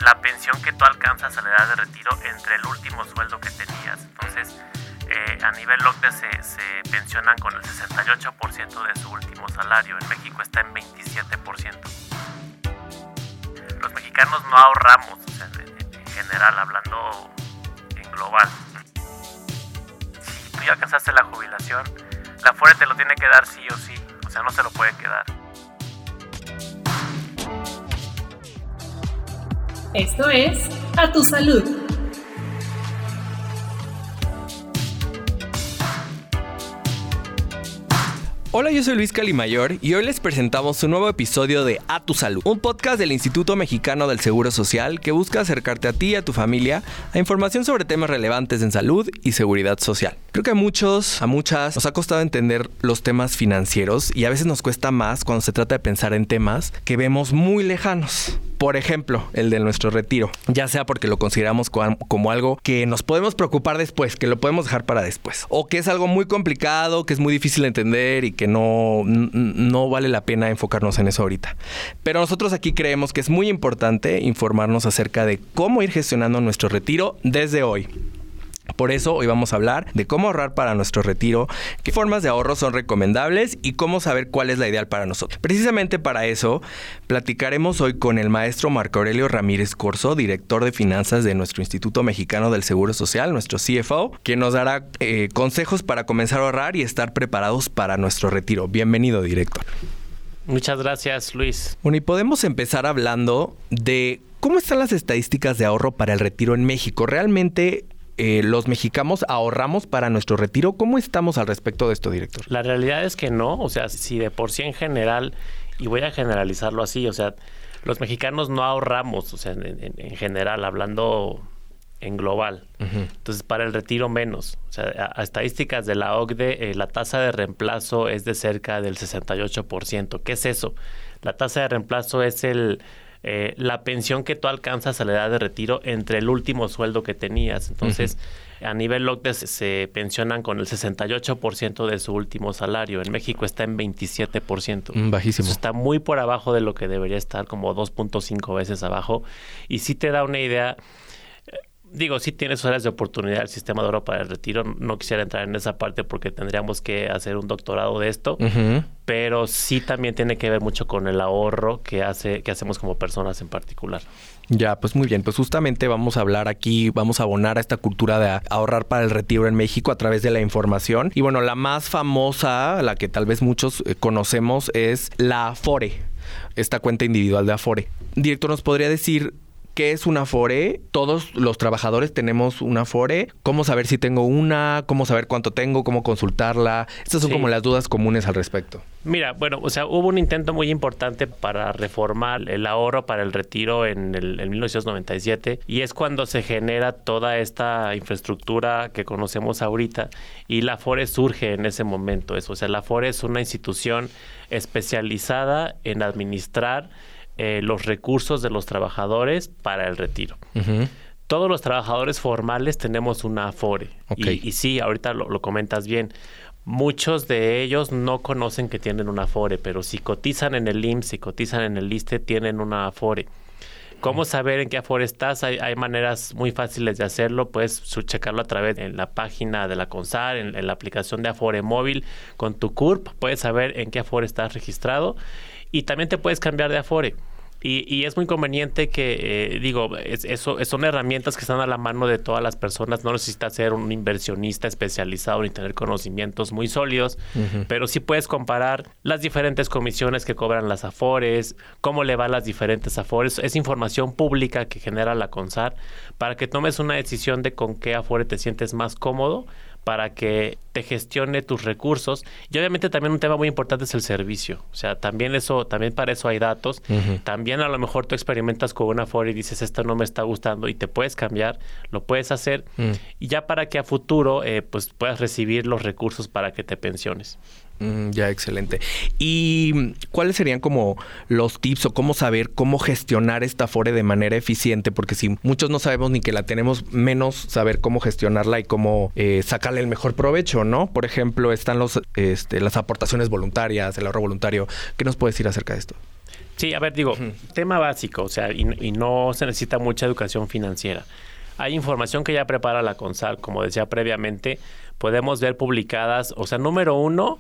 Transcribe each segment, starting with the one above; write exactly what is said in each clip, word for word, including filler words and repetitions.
la pensión que tú alcanzas a la edad de retiro entre el último sueldo que tenías. Entonces, eh, a nivel OCDE se, se pensionan con el sesenta y ocho por ciento de su último salario. En México está en veintisiete por ciento. Los mexicanos no ahorramos, o sea, en, en general, hablando en global. Si tú ya alcanzaste la jubilación, la Afore te lo tiene que dar sí o sí, o sea, no se lo puede quedar. Esto es A Tu Salud. Hola, yo soy Luis Calimayor y hoy les presentamos un nuevo episodio de A Tu Salud, un podcast del Instituto Mexicano del Seguro Social que busca acercarte a ti y a tu familia a información sobre temas relevantes en salud y seguridad social. Creo que a muchos, a muchas, nos ha costado entender los temas financieros y a veces nos cuesta más cuando se trata de pensar en temas que vemos muy lejanos. Por ejemplo, el de nuestro retiro, ya sea porque lo consideramos como algo que nos podemos preocupar después, que lo podemos dejar para después, o que es algo muy complicado, que es muy difícil de entender y que no, no vale la pena enfocarnos en eso ahorita. Pero nosotros aquí creemos que es muy importante informarnos acerca de cómo ir gestionando nuestro retiro desde hoy. Por eso hoy vamos a hablar de cómo ahorrar para nuestro retiro, qué formas de ahorro son recomendables y cómo saber cuál es la ideal para nosotros. Precisamente para eso platicaremos hoy con el maestro Marco Aurelio Ramírez Corzo, director de finanzas de nuestro Instituto Mexicano del Seguro Social, nuestro C F O, quien nos dará eh, consejos para comenzar a ahorrar y estar preparados para nuestro retiro. Bienvenido, director. Muchas gracias, Luis. Bueno, y podemos empezar hablando de cómo están las estadísticas de ahorro para el retiro en México. ¿Realmente Eh, los mexicanos ahorramos para nuestro retiro? ¿Cómo estamos al respecto de esto, director? La realidad es que no, o sea, si de por sí en general, y voy a generalizarlo así, o sea, los mexicanos no ahorramos, o sea, en, en, en general, hablando en global. Uh-huh. Entonces, para el retiro menos. O sea, a, a estadísticas de la OCDE, eh, la tasa de reemplazo es de cerca del sesenta y ocho por ciento. ¿Qué es eso? La tasa de reemplazo es el... Eh, la pensión que tú alcanzas a la edad de retiro entre el último sueldo que tenías. Entonces, uh-huh. a nivel OCDE se, se pensionan con el sesenta y ocho por ciento de su último salario. En México está en veintisiete por ciento. Mm, bajísimo. Eso está muy por abajo de lo que debería estar, como dos punto cinco veces abajo. Y sí te da una idea. Digo, sí tiene sus áreas de oportunidad el sistema de ahorro para el retiro. No quisiera entrar en esa parte porque tendríamos que hacer un doctorado de esto. Uh-huh. Pero sí también tiene que ver mucho con el ahorro que hace que hacemos como personas en particular. Ya, pues muy bien. Pues justamente vamos a hablar aquí, vamos a abonar a esta cultura de ahorrar para el retiro en México a través de la información. Y bueno, la más famosa, la que tal vez muchos conocemos, es la Afore, esta cuenta individual de Afore. Director, ¿nos podría decir qué es una Afore? Todos los trabajadores tenemos una Afore. ¿Cómo saber si tengo una? ¿Cómo saber cuánto tengo? ¿Cómo consultarla? Estas son sí. como las dudas comunes al respecto. Mira, bueno, o sea, hubo un intento muy importante para reformar el ahorro para el retiro en, el, en mil novecientos noventa y siete y es cuando se genera toda esta infraestructura que conocemos ahorita y la Afore surge en ese momento. Eso, o sea, la Afore es una institución especializada en administrar Eh, los recursos de los trabajadores para el retiro. Uh-huh. Todos los trabajadores formales tenemos una Afore. Okay. Y, y sí, ahorita lo, lo comentas bien. Muchos de ellos no conocen que tienen una Afore, pero si cotizan en el I M S S, si cotizan en el ISSSTE, tienen una Afore. ¿Cómo saber en qué Afore estás? Hay, hay maneras muy fáciles de hacerlo. Puedes checarlo a través de la página de la CONSAR, en, en la aplicación de Afore móvil. Con tu C U R P puedes saber en qué Afore estás registrado. Y también te puedes cambiar de Afore. Y, y es muy conveniente que, eh, digo, es, eso, son herramientas que están a la mano de todas las personas. No necesitas ser un inversionista especializado ni tener conocimientos muy sólidos, uh-huh. pero sí puedes comparar las diferentes comisiones que cobran las Afores, cómo le van las diferentes Afores. Es información pública que genera la CONSAR para que tomes una decisión de con qué Afore te sientes más cómodo para que te gestione tus recursos. Y obviamente también un tema muy importante es el servicio. O sea, también eso, también para eso hay datos. Uh-huh. También a lo mejor tú experimentas con una Afore y dices, esto no me está gustando y te puedes cambiar, lo puedes hacer. Uh-huh. Y ya para que a futuro eh, pues puedas recibir los recursos para que te pensiones. Mm, ya, excelente. ¿Y cuáles serían como los tips o cómo saber cómo gestionar esta Afore de manera eficiente? Porque si muchos no sabemos ni que la tenemos, menos saber cómo gestionarla y cómo eh, sacarle el mejor provecho, ¿no? Por ejemplo, están los este, las aportaciones voluntarias, el ahorro voluntario. ¿Qué nos puedes decir acerca de esto? Sí, a ver, digo, uh-huh. tema básico, o sea, y, y no se necesita mucha educación financiera. Hay información que ya prepara la CONSAL, como decía previamente, podemos ver publicadas, o sea, número uno,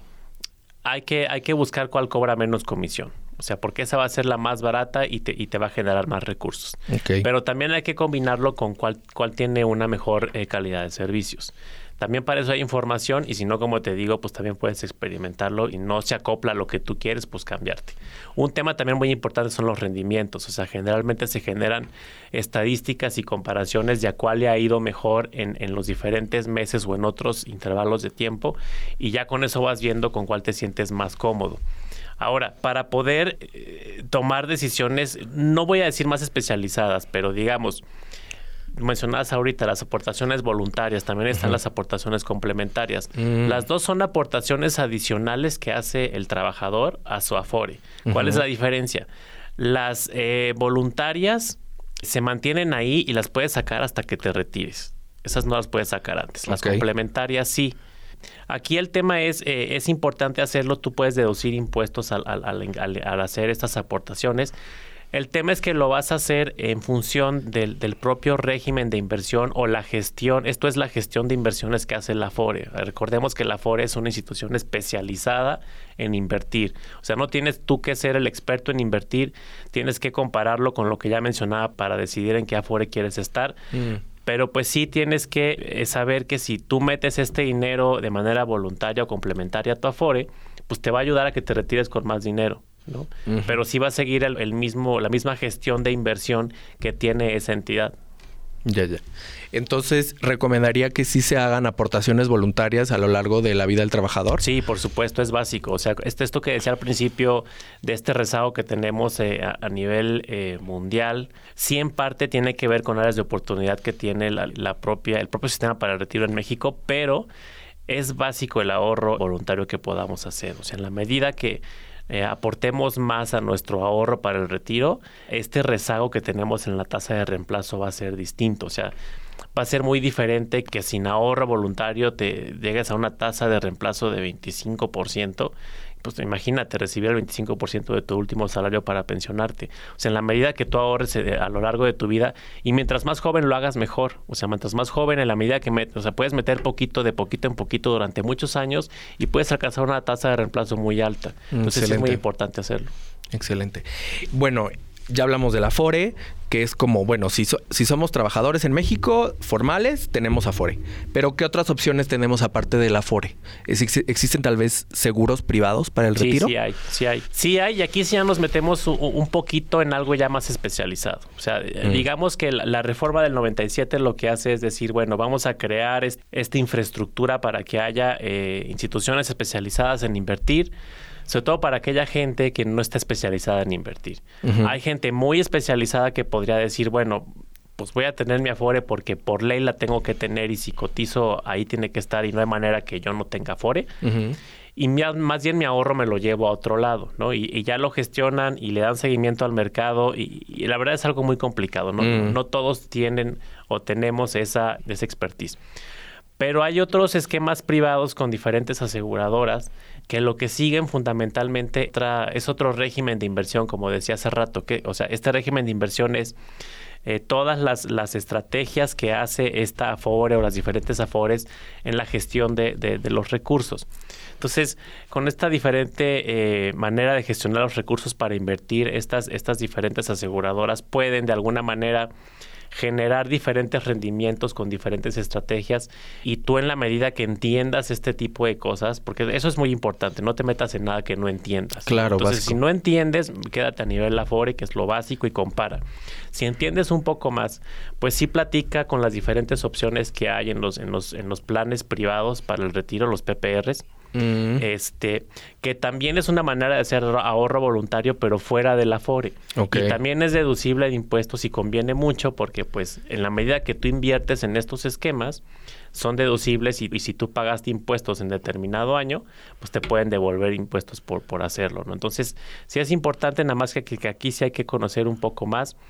hay que, hay que buscar cuál cobra menos comisión. O sea, porque esa va a ser la más barata y te, y te va a generar más recursos. Okay. Pero también hay que combinarlo con cuál, cuál tiene una mejor eh, calidad de servicios. También para eso hay información y si no, como te digo, pues también puedes experimentarlo y no se acopla a lo que tú quieres, pues cambiarte. Un tema también muy importante son los rendimientos. O sea, generalmente se generan estadísticas y comparaciones de a cuál le ha ido mejor en, en los diferentes meses o en otros intervalos de tiempo y ya con eso vas viendo con cuál te sientes más cómodo. Ahora, para poder eh, tomar decisiones, no voy a decir más especializadas, pero digamos, mencionadas ahorita las aportaciones voluntarias, también están uh-huh. las aportaciones complementarias. Uh-huh. Las dos son aportaciones adicionales que hace el trabajador a su Afore. ¿Cuál uh-huh. es la diferencia? Las eh, voluntarias se mantienen ahí y las puedes sacar hasta que te retires. Esas no las puedes sacar antes. Las okay. complementarias sí. Aquí el tema es, eh, es importante hacerlo, tú puedes deducir impuestos al, al, al, al, al hacer estas aportaciones. El tema es que lo vas a hacer en función del, del propio régimen de inversión o la gestión. Esto es la gestión de inversiones que hace la Afore. Recordemos que la Afore es una institución especializada en invertir. O sea, no tienes tú que ser el experto en invertir, tienes que compararlo con lo que ya mencionaba para decidir en qué Afore quieres estar. Mm. Pero pues sí tienes que eh, saber que si tú metes este dinero de manera voluntaria o complementaria a tu Afore, pues te va a ayudar a que te retires con más dinero, ¿no? Uh-huh. Pero sí va a seguir el, el mismo, la misma gestión de inversión que tiene esa entidad. Ya, ya. Entonces, ¿recomendaría que sí se hagan aportaciones voluntarias a lo largo de la vida del trabajador? Sí, por supuesto, es básico. O sea, este, esto que decía al principio de este rezago que tenemos eh, a, a nivel eh, mundial, sí en parte tiene que ver con áreas de oportunidad que tiene la, la propia, el propio sistema para el retiro en México, pero es básico el ahorro voluntario que podamos hacer. O sea, en la medida que Eh, aportemos más a nuestro ahorro para el retiro, este rezago que tenemos en la tasa de reemplazo va a ser distinto. O sea, va a ser muy diferente que sin ahorro voluntario te llegues a una tasa de reemplazo de veinticinco por ciento. Pues imagínate recibir el veinticinco por ciento de tu último salario para pensionarte. O sea, en la medida que tú ahorres a lo largo de tu vida, y mientras más joven lo hagas mejor. O sea, mientras más joven, en la medida que met, o sea, puedes meter poquito de poquito en poquito durante muchos años y puedes alcanzar una tasa de reemplazo muy alta. Entonces sí es muy importante hacerlo. Excelente. Bueno, ya hablamos de la Afore, que es como, bueno, si, so, si somos trabajadores en México formales, tenemos Afore. Pero ¿qué otras opciones tenemos aparte de la Afore? ¿Es, ¿Existen tal vez seguros privados para el sí, retiro? Sí, hay, sí hay. Sí hay, y aquí sí ya nos metemos un, un poquito en algo ya más especializado. O sea, mm. digamos que la, la reforma del noventa y siete lo que hace es decir, bueno, vamos a crear est- esta infraestructura para que haya eh, instituciones especializadas en invertir, sobre todo para aquella gente que no está especializada en invertir. Uh-huh. Hay gente muy especializada que podría decir, bueno, pues voy a tener mi Afore porque por ley la tengo que tener y si cotizo ahí tiene que estar y no hay manera que yo no tenga Afore. Uh-huh. Y mi, más bien mi ahorro me lo llevo a otro lado, ¿no? Y, y ya lo gestionan y le dan seguimiento al mercado y, y la verdad es algo muy complicado, ¿no? Uh-huh. No todos tienen o tenemos esa, esa expertise. Pero hay otros esquemas privados con diferentes aseguradoras que lo que siguen fundamentalmente tra- es otro régimen de inversión, como decía hace rato. Que, o sea, este régimen de inversión es eh, todas las, las estrategias que hace esta Afore o las diferentes Afores en la gestión de, de, de los recursos. Entonces, con esta diferente eh, manera de gestionar los recursos para invertir, estas, estas diferentes aseguradoras pueden de alguna manera generar diferentes rendimientos con diferentes estrategias y tú en la medida que entiendas este tipo de cosas, porque eso es muy importante, no te metas en nada que no entiendas. Claro, entonces básico. Si no entiendes, quédate a nivel Afore, que es lo básico, y compara. Si entiendes un poco más, pues sí platica con las diferentes opciones que hay en los, en los, en los planes privados para el retiro, los P P Rs. Mm. Este, que también es una manera de hacer ahorro voluntario, pero fuera del Afore. Okay. Y también es deducible de impuestos y conviene mucho porque, pues, en la medida que tú inviertes en estos esquemas, son deducibles y, y si tú pagaste impuestos en determinado año, pues te pueden devolver impuestos por, por hacerlo, ¿no? Entonces, sí es importante, nada más que, que aquí sí hay que conocer un poco más.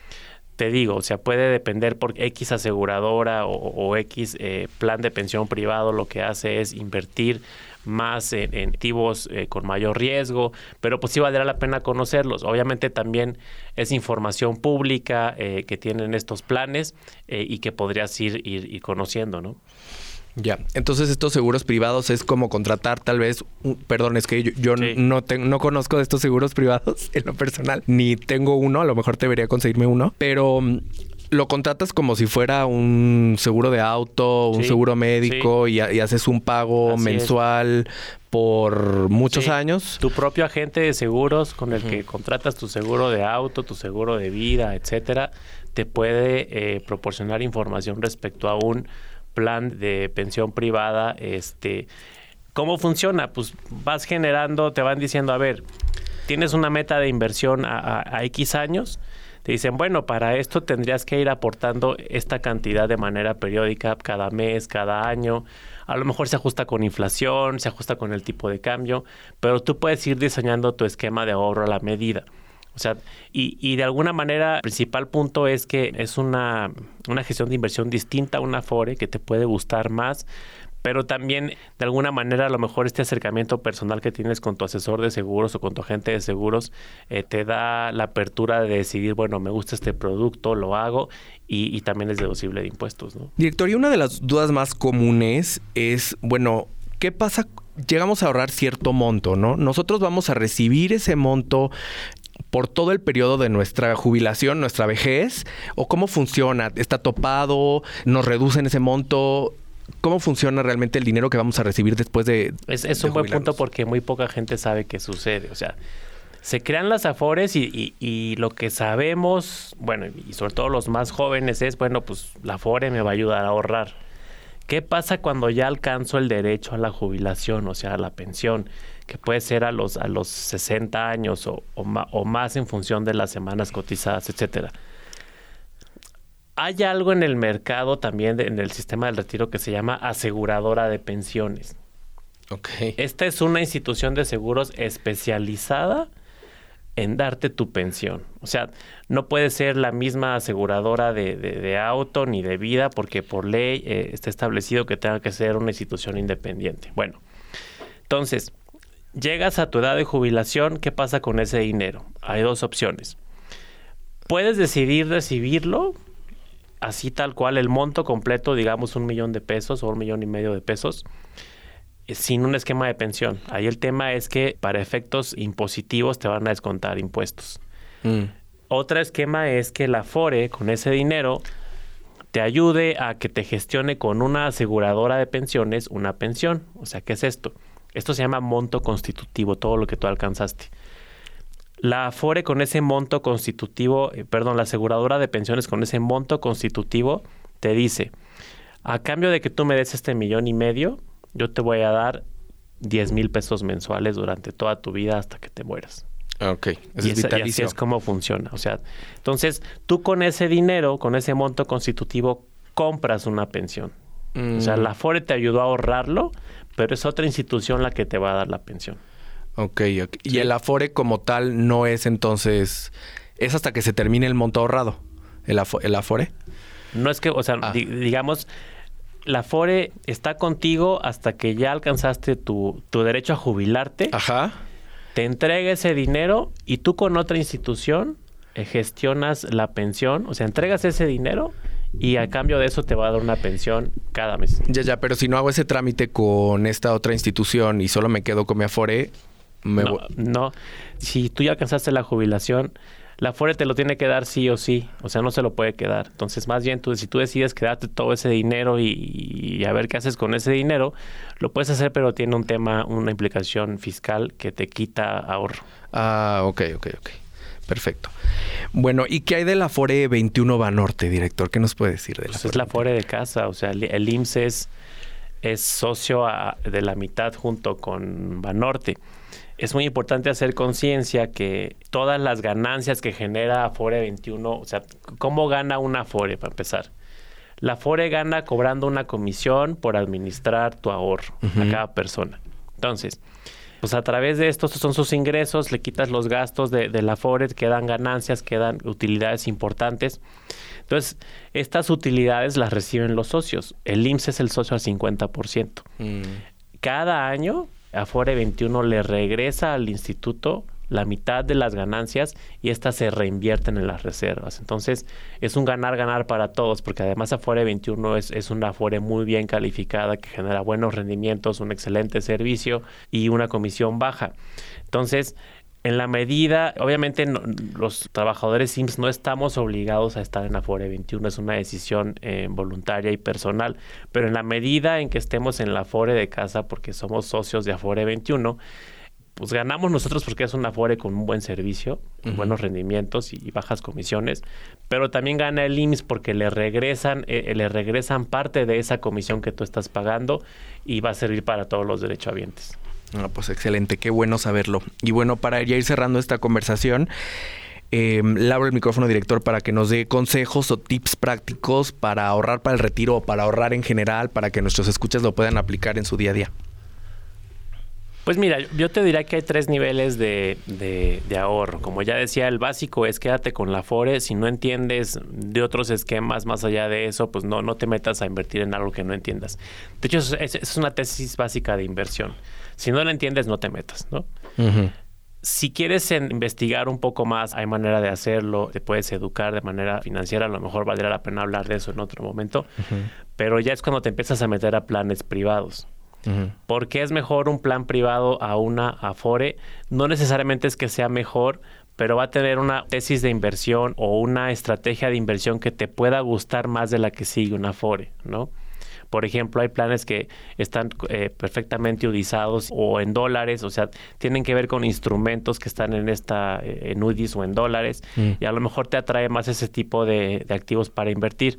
te digo, o sea, puede depender por X aseguradora o, o X eh, plan de pensión privado, lo que hace es invertir más en, en activos eh, con mayor riesgo, pero pues sí valdrá la pena conocerlos. Obviamente también es información pública eh, que tienen estos planes eh, y que podrías ir, ir, ir conociendo, ¿no? Ya, entonces estos seguros privados es como contratar tal vez, un, perdón, es que yo, yo sí. no, te, no conozco de estos seguros privados en lo personal, ni tengo uno, a lo mejor debería conseguirme uno, pero lo contratas como si fuera un seguro de auto, un sí, seguro médico sí. y, y haces un pago Así mensual es. por muchos sí. años. Tu propio agente de seguros con el uh-huh. que contratas tu seguro de auto, tu seguro de vida, etcétera, te puede eh, proporcionar información respecto a un plan de pensión privada. Este, ¿cómo funciona? Pues vas generando, te van diciendo, a ver, tienes una meta de inversión a, a, a X años, te dicen, bueno, para esto tendrías que ir aportando esta cantidad de manera periódica, cada mes, cada año. A lo mejor se ajusta con inflación, se ajusta con el tipo de cambio, pero tú puedes ir diseñando tu esquema de ahorro a la medida. O sea, y, y de alguna manera, el principal punto es que es una, una gestión de inversión distinta a una Afore que te puede gustar más, pero también de alguna manera a lo mejor este acercamiento personal que tienes con tu asesor de seguros o con tu agente de seguros eh, te da la apertura de decidir, bueno, me gusta este producto, lo hago y, y también es deducible de impuestos, ¿no? Director, y una de las dudas más comunes es, bueno, ¿qué pasa? Llegamos a ahorrar cierto monto, ¿no? Nosotros vamos a recibir ese monto por todo el periodo de nuestra jubilación, nuestra vejez, o cómo funciona, está topado, nos reducen ese monto. ¿Cómo funciona realmente el dinero que vamos a recibir después de Es, es de un buen punto porque muy poca gente sabe qué sucede. O sea, se crean las Afores y, y, y lo que sabemos, bueno, y sobre todo los más jóvenes es, bueno, pues la Afore me va a ayudar a ahorrar. ¿Qué pasa cuando ya alcanzo el derecho a la jubilación, o sea, a la pensión, que puede ser a los, a los sesenta años o, o, ma, o más en función de las semanas cotizadas, etcétera? Hay algo en el mercado también, de, en el sistema del retiro, que se llama aseguradora de pensiones. Okay. Esta es una institución de seguros especializada en darte tu pensión. O sea, no puede ser la misma aseguradora de, de, de auto ni de vida porque por ley eh, está establecido que tenga que ser una institución independiente. Bueno, entonces, llegas a tu edad de jubilación, ¿qué pasa con ese dinero? Hay dos opciones. Puedes decidir recibirlo así tal cual, el monto completo, digamos un millón de pesos o un millón y medio de pesos, sin un esquema de pensión. Ahí el tema es que para efectos impositivos te van a descontar impuestos. Mm. Otro esquema es que la Afore con ese dinero te ayude a que te gestione con una aseguradora de pensiones una pensión. O sea, ¿qué es esto? Esto se llama monto constitutivo, todo lo que tú alcanzaste. La Afore con ese monto constitutivo, eh, perdón, la aseguradora de pensiones con ese monto constitutivo te dice, a cambio de que tú me des este millón y medio, yo te voy a dar diez mil pesos mensuales durante toda tu vida hasta que te mueras. Ok, eso y, es esa, y así es como funciona. O sea, entonces tú con ese dinero, con ese monto constitutivo, compras una pensión. Mm. O sea, la Afore te ayudó a ahorrarlo, pero es otra institución la que te va a dar la pensión. Ok, ok. Y sí. El Afore como tal no es entonces... ¿Es hasta que se termine el monto ahorrado? ¿El, Afo- el Afore? No es que, o sea, ah. di- digamos... La Afore está contigo hasta que ya alcanzaste tu, tu derecho a jubilarte. Ajá. Te entrega ese dinero y tú con otra institución eh, gestionas la pensión. O sea, entregas ese dinero y a cambio de eso te va a dar una pensión cada mes. Ya, ya, pero si no hago ese trámite con esta otra institución y solo me quedo con mi Afore... Me no, no, si tú ya alcanzaste la jubilación... La Afore te lo tiene que dar sí o sí, o sea, no se lo puede quedar. Entonces, más bien, tú, si tú decides quedarte todo ese dinero y, y a ver qué haces con ese dinero, lo puedes hacer, pero tiene un tema, una implicación fiscal que te quita ahorro. Ah, ok, ok, ok. Perfecto. Bueno, ¿y qué hay de la Afore veintiuno Banorte, director? ¿Qué nos puede decir de la pues Afore? Es la Afore de casa, o sea, el, el I M S S es, es socio a, de la mitad junto con Banorte. Es muy importante hacer conciencia que todas las ganancias que genera Afore veintiuno, o sea, ¿cómo gana una Afore para empezar? La Afore gana cobrando una comisión por administrar tu ahorro uh-huh. a cada persona. Entonces, Pues a través de esto, estos son sus ingresos, le quitas los gastos de, de la Afore, quedan ganancias, quedan utilidades importantes. Entonces, estas utilidades las reciben los socios. El I M S S es el socio al cincuenta por ciento. Mm. Cada año, Afore veintiuno le regresa al instituto la mitad de las ganancias y estas se reinvierten en las reservas. Entonces, es un ganar-ganar para todos, porque además Afore veintiuno es, es una Afore muy bien calificada que genera buenos rendimientos, un excelente servicio y una comisión baja. Entonces, en la medida, obviamente no, los trabajadores I M S S no estamos obligados a estar en Afore veintiuno, es una decisión eh, voluntaria y personal, pero en la medida en que estemos en la Afore de casa, porque somos socios de Afore veintiuno, pues ganamos nosotros porque es una Afore con un buen servicio, uh-huh. buenos rendimientos y, y bajas comisiones, pero también gana el I M S S porque le regresan, eh, le regresan parte de esa comisión que tú estás pagando y va a servir para todos los derechohabientes. Ah, pues excelente, qué bueno saberlo. Y bueno, para ya ir cerrando esta conversación, eh, le abro el micrófono, director, para que nos dé consejos o tips prácticos para ahorrar para el retiro o para ahorrar en general, para que nuestros escuchas lo puedan aplicar en su día a día. Pues mira, yo te diría que hay tres niveles de, de, de ahorro. Como ya decía, el básico es quédate con la Afore. Si no entiendes de otros esquemas más allá de eso, pues no, no te metas a invertir en algo que no entiendas. De hecho, es, es, es una tesis básica de inversión. Si no la entiendes, no te metas, ¿no? Uh-huh. Si quieres investigar un poco más, hay manera de hacerlo. Te puedes educar de manera financiera. A lo mejor valdría la pena hablar de eso en otro momento. Uh-huh. Pero ya es cuando te empiezas a meter a planes privados. Uh-huh. ¿Por qué es mejor un plan privado a una Afore? No necesariamente es que sea mejor, pero va a tener una tesis de inversión o una estrategia de inversión que te pueda gustar más de la que sigue una Afore, ¿no? Por ejemplo, hay planes que están eh, perfectamente udizados o en dólares, o sea, tienen que ver con instrumentos que están en esta eh, en U D Is o en dólares, mm. y a lo mejor te atrae más ese tipo de, de activos para invertir.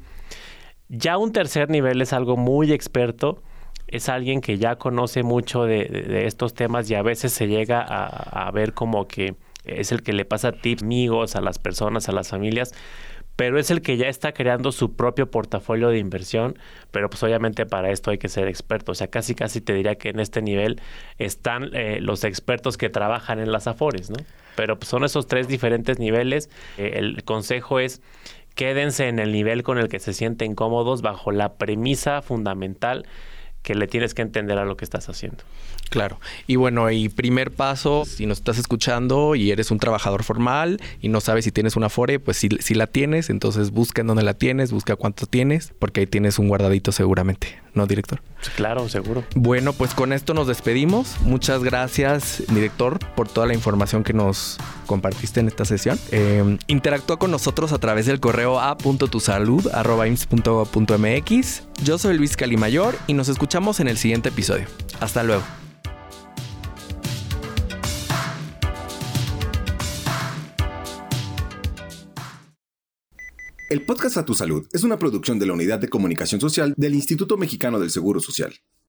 Ya un tercer nivel es algo muy experto, es alguien que ya conoce mucho de, de, de estos temas y a veces se llega a, a ver como que es el que le pasa tips amigos a las personas, a las familias, pero es el que ya está creando su propio portafolio de inversión, pero pues obviamente para esto hay que ser experto. O sea, casi casi te diría que en este nivel están eh, los expertos que trabajan en las Afores, ¿no? Pero pues son esos tres diferentes niveles. Eh, el consejo es quédense en el nivel con el que se sienten cómodos bajo la premisa fundamental que le tienes que entender a lo que estás haciendo. Claro. Y bueno, y primer paso, si nos estás escuchando y eres un trabajador formal y no sabes si tienes una Afore, pues si, si la tienes, entonces busca en dónde la tienes, busca cuánto tienes, porque ahí tienes un guardadito seguramente, ¿no, director? Claro, seguro. Bueno, pues con esto nos despedimos. Muchas gracias, director, por toda la información que nos compartiste en esta sesión. Eh, interactúa con nosotros a través del correo a punto tu salud arroba ims punto gob punto mx. Yo soy Luis Calimayor y nos escuchamos en el siguiente episodio. Hasta luego. El podcast A Tu Salud es una producción de la Unidad de Comunicación Social del Instituto Mexicano del Seguro Social.